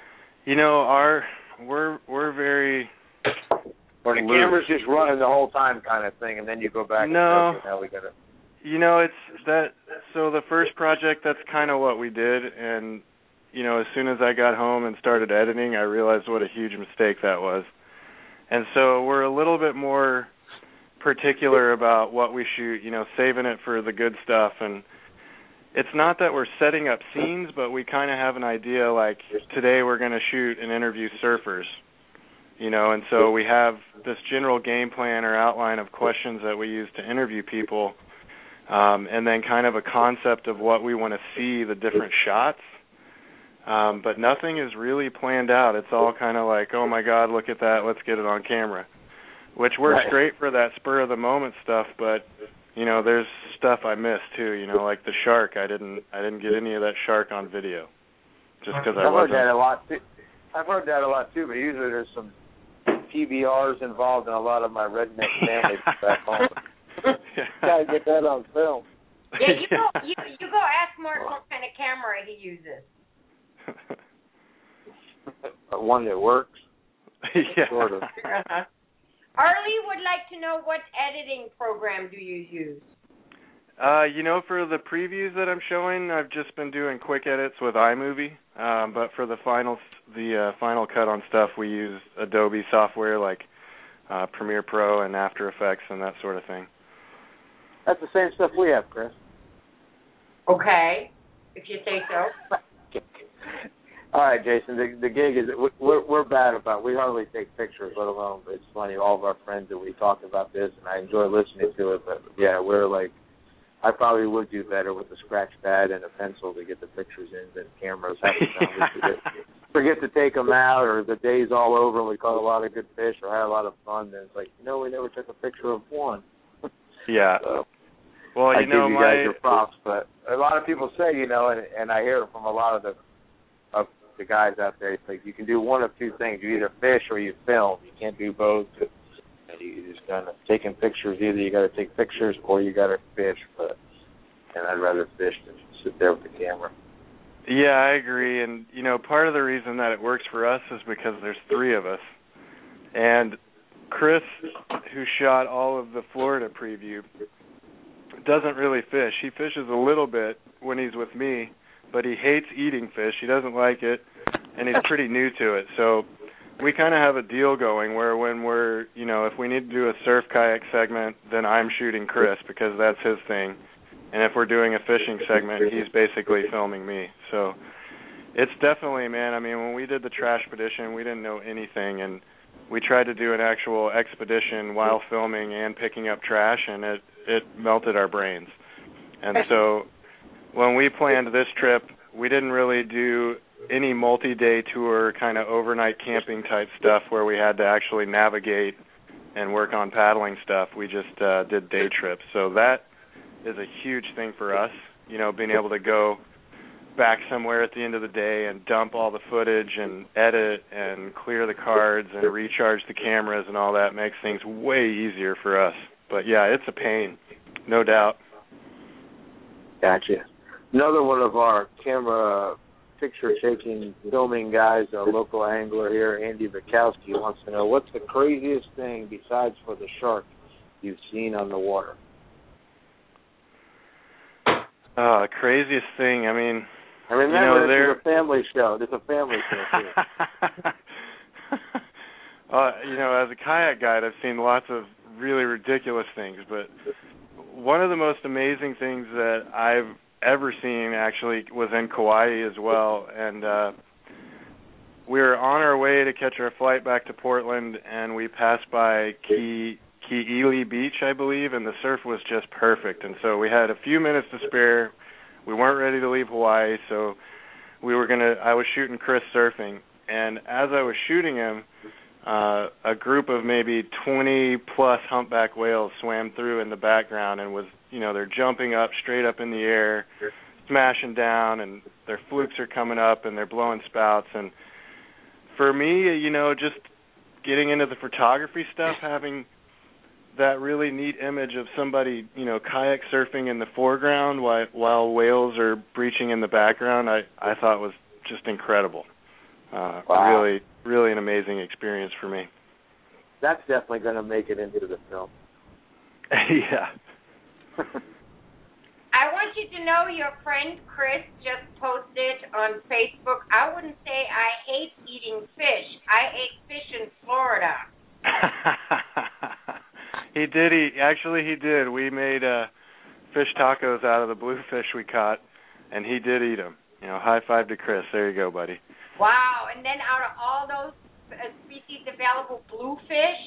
We're very... Or the camera's just running the whole time kind of thing, and then you go back and say, okay, now we got to... it's that, so the first project, that's kind of what we did, and, as soon as I got home and started editing, I realized what a huge mistake that was. And so we're a little bit more particular about what we shoot, saving it for the good stuff. And it's not that we're setting up scenes, but we kind of have an idea, like today we're going to shoot and interview surfers, and so we have this general game plan or outline of questions that we use to interview people, and then kind of a concept of what we want to see, the different shots. But nothing is really planned out. It's all kind of like, oh my God, look at that, let's get it on camera, which works great for that spur of the moment stuff. But there's stuff I missed too. Like the shark, I didn't get any of that shark on video, just because I wasn't. I've heard that a lot too. But usually there's some PBRs involved in a lot of my redneck families back home. Gotta get that on film. Yeah, you go ask Mark what kind of camera he uses. One that works. Yeah. Sort of. Arlie would like to know, what editing program do you use? For the previews that I'm showing, I've just been doing quick edits with iMovie. But for the final cut on stuff, we use Adobe software like Premiere Pro and After Effects and that sort of thing. That's the same stuff we have, Chris. Okay, if you say so. All right, Jason. The gig is we're bad about. We hardly take pictures, let alone. But it's funny. All of our friends that we talk about this, and I enjoy listening to it. But yeah, we're like, I probably would do better with a scratch pad and a pencil to get the pictures in than cameras. Forget to take them out, or the day's all over and we caught a lot of good fish or had a lot of fun. Then it's like, we never took a picture of one. Yeah. So, well, I give you guys your props, but a lot of people say, and I hear it from a lot of the guys out there. It's like you can do one of two things: you either fish or you film. You can't do both. You just kind of taking pictures. Either you got to take pictures or you got to fish. And I'd rather fish than sit there with the camera. Yeah, I agree. And part of the reason that it works for us is because there's 3 of us, And Chris, who shot all of the Florida preview, doesn't really fish. He fishes a little bit when he's with me, but he hates eating fish. He doesn't like it, and he's pretty new to it. So we kind of have a deal going where when we're, you know, if we need to do a surf kayak segment, then I'm shooting Chris because that's his thing. And if we're doing a fishing segment, he's basically filming me. So it's definitely, man, I mean, when we did the trash expedition, we didn't know anything, and we tried to do an actual expedition while filming and picking up trash, and it melted our brains. And so when we planned this trip, we didn't really do any multi-day tour kind of overnight camping type stuff where we had to actually navigate and work on paddling stuff. We just did day trips. So that is a huge thing for us, you know, being able to go back somewhere at the end of the day and dump all the footage and edit and clear the cards and recharge the cameras and all that makes things way easier for us. But yeah, it's a pain, no doubt. Gotcha. Another one of our camera picture-taking, filming guys, a local angler here, Andy Bukowski, wants to know, what's the craziest thing besides for the shark you've seen on the water? Craziest thing, I mean, remember, you know, this is a family show. It's a family show, too. You know, as a kayak guide, I've seen lots of really ridiculous things, but one of the most amazing things that I've ever seen actually was in Kauai as well, and we were on our way to catch our flight back to Portland, and we passed by Ke'ili Beach, I believe, and the surf was just perfect, and so we had a few minutes to spare. We weren't ready to leave Hawaii, so I was shooting Chris surfing, and as I was shooting him, a group of maybe 20-plus humpback whales swam through in the background and was, you know, they're jumping up straight up in the air, smashing down, and their flukes are coming up, and they're blowing spouts. And for me, you know, just getting into the photography stuff, having that really neat image of somebody, you know, kayak surfing in the foreground while whales are breaching in the background, I thought was just incredible. Wow. Really, really an amazing experience for me. That's definitely going to make it into the film. Yeah. I want you to know your friend Chris just posted on Facebook, I wouldn't say I hate eating fish. I ate fish in Florida. He did. We made fish tacos out of the bluefish we caught, and he did eat them. You know, high five to Chris. There you go, buddy. Wow, and then out of all those species available, bluefish?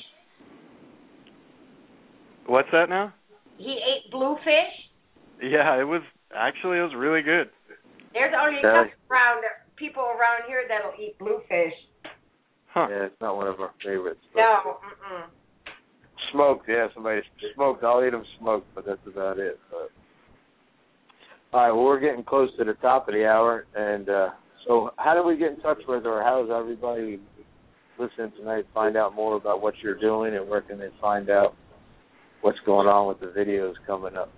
What's that now? He ate bluefish? Yeah, it was really good. There's only a couple people around here that'll eat bluefish. Huh. Yeah, it's not one of our favorites. No, Smoked, yeah, somebody smoked. I'll eat them smoked, but that's about it. But. All right, well, we're getting close to the top of the hour, and so how do we get in touch with, or how does everybody listening tonight find out more about what you're doing, and where can they find out what's going on with the videos coming up?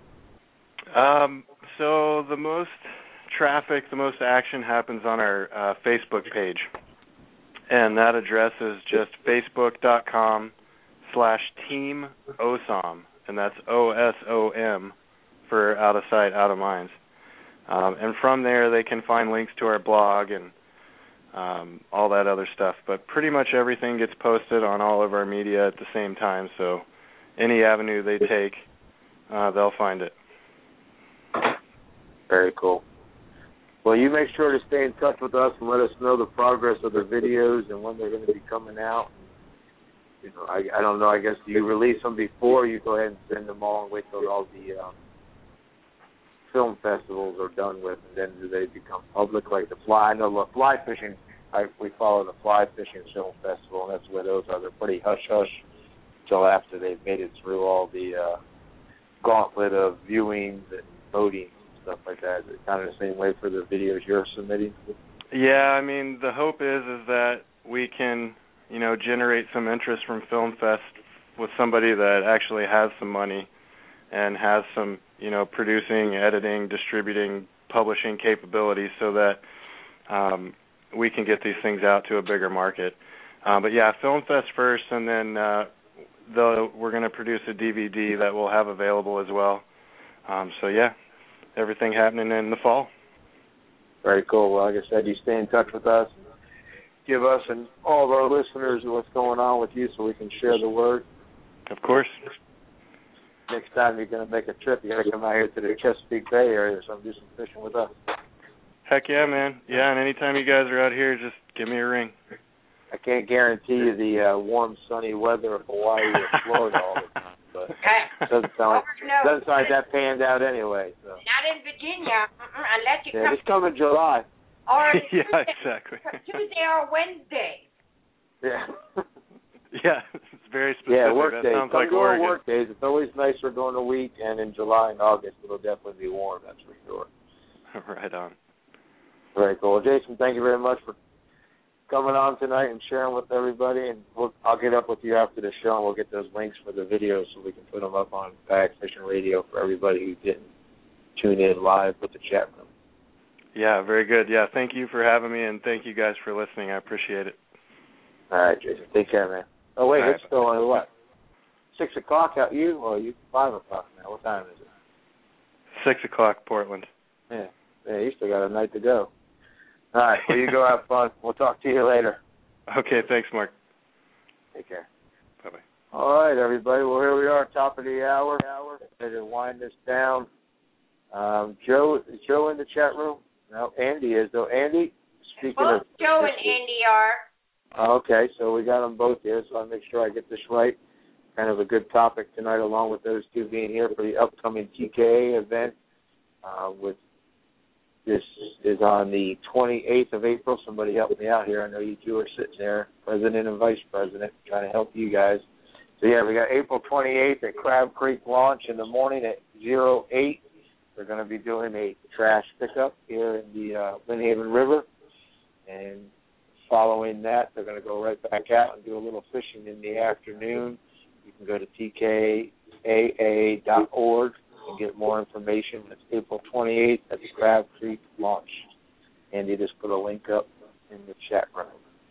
So the most traffic, the most action happens on our Facebook page, and that address is just facebook.com/Team OSOM, and that's OSOM for Out of Sight, Out of Minds. And from there, they can find links to our blog and all that other stuff. But pretty much everything gets posted on all of our media at the same time, so any avenue they take, they'll find it. Very cool. Well, you make sure to stay in touch with us and let us know the progress of the videos and when they're going to be coming out. You know, I don't know, I guess, do you release them before you go ahead and send them all and wait till all the film festivals are done with, and then do they become public, like the fly? I know the fly fishing, we follow the Fly Fishing Film Festival, and that's where those are. They're pretty hush-hush until after they've made it through all the gauntlet of viewings and voting and stuff like that. Is it kind of the same way for the videos you're submitting? Yeah, I mean, the hope is that we can, you know, generate some interest from Film Fest with somebody that actually has some money and has some, you know, producing, editing, distributing, publishing capabilities so that we can get these things out to a bigger market. But yeah, Film Fest first, and then we're going to produce a DVD that we'll have available as well. So yeah, everything happening in the fall. Very cool. Well, like I said, you stay in touch with us. Give us and all of our listeners what's going on with you so we can share the word. Of course. Next time you're going to make a trip, you got to come out here to the Chesapeake Bay area or something, do some fishing with us. Heck yeah, man. Yeah, and anytime you guys are out here, just give me a ring. I can't guarantee you the warm, sunny weather of Hawaii or Florida all the time, but it doesn't sound like that panned out anyway. So. Not in Virginia, unless you just come in July. Or yeah, exactly. Tuesday or Wednesday. Yeah. Yeah, it's very specific. Yeah, work that days. sounds Come like during Oregon. work days. It's always nicer during the week, and in July and August it'll definitely be warm, that's for sure. Right on. Very cool. Jason, thank you very much for coming on tonight and sharing with everybody, and I'll get up with you after the show, and we'll get those links for the videos so we can put them up on Kayak Fishing Radio for everybody who didn't tune in live with the chat room. Yeah, very good. Yeah, thank you for having me, and thank you guys for listening. I appreciate it. All right, Jason. Take care, man. Oh, wait, All it's still on what? 6 o'clock out you? Or you 5 o'clock now? What time is it? 6 o'clock, Portland. Yeah, you still got a night to go. All right, well, you go have fun. We'll talk to you later. Okay, thanks, Mark. Take care. Bye-bye. All right, everybody. Well, here we are, top of the hour. Ready to wind this down. Is Joe in the chat room? No, Andy is, though. Andy, speaking both of... Joe and Andy are. Okay, so we got them both here, so I'll make sure I get this right. Kind of a good topic tonight, along with those two being here for the upcoming TKA event. This is on the 28th of April. Somebody help me out here. I know you two are sitting there, President and Vice President, trying to help you guys. So, yeah, we got April 28th at Crab Creek Launch in the morning at 08. They're going to be doing a trash pickup here in the Lynnhaven River. And following that, they're going to go right back out and do a little fishing in the afternoon. You can go to tkaa.org and get more information. It's April 28th at the Crab Creek Launch. Andy just put a link up in the chat room.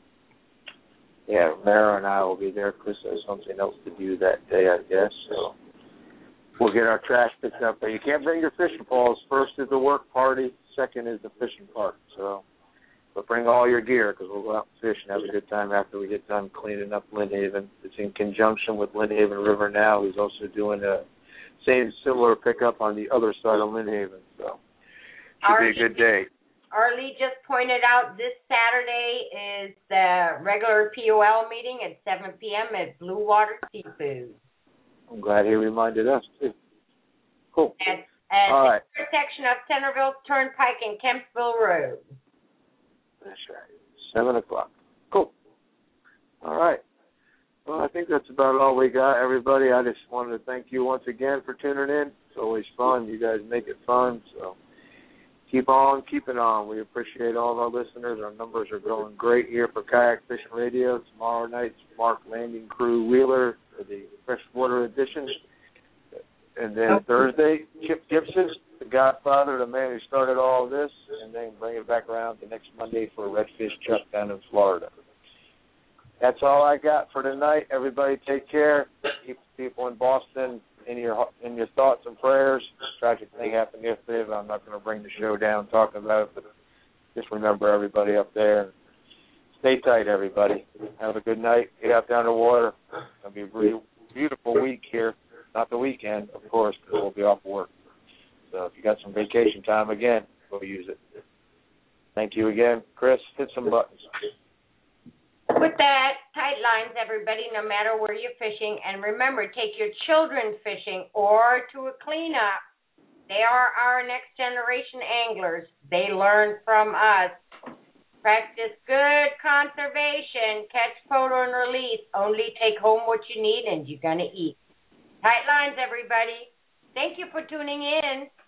Yeah, Mara and I will be there. Chris has something else to do that day, I guess. So we'll get our trash picked up. But you can't bring your fishing poles. First is the work party. Second is the fishing part. But bring all your gear because we'll go out and fish and have a good time after we get done cleaning up Lynnhaven. It's in conjunction with Lynnhaven River now, who's also doing a similar pickup on the other side of Lynnhaven. So should be a good day. Arlie just pointed out this Saturday is the regular POL meeting at 7 p.m. at Blue Water Seafood. I'm glad he reminded us, too. Cool. At all right. the intersection of Centerville Turnpike and Kempsville Road. That's right. 7 o'clock. Cool. All right. Well, I think that's about all we got, everybody. I just wanted to thank you once again for tuning in. It's always fun. You guys make it fun, so keep on keeping on. We appreciate all of our listeners. Our numbers are growing great here for Kayak Fishing Radio. Tomorrow night's Mark Landing Crew Wheeler for the freshwater edition. And then Thursday, Chip Gibson, the godfather, the man who started all of this, and then bring it back around the next Monday for Redfish Chuck down in Florida. That's all I got for tonight. Everybody take care. Keep the people in Boston in your thoughts and prayers. Tragic thing happened yesterday, but I'm not going to bring the show down talking about it. But just remember everybody up there. Stay tight, everybody. Have a good night. Get out down the water. It'll be a really beautiful week here. Not the weekend, of course, because we'll be off work. So if you got some vacation time again, go use it. Thank you again. Chris, hit some buttons. With that, tight lines, everybody, no matter where you're fishing. And remember, take your children fishing or to a cleanup. They are our next generation anglers. They learn from us. Practice good conservation. Catch, photo, and release. Only take home what you need and you're going to eat. Tight lines, everybody. Thank you for tuning in.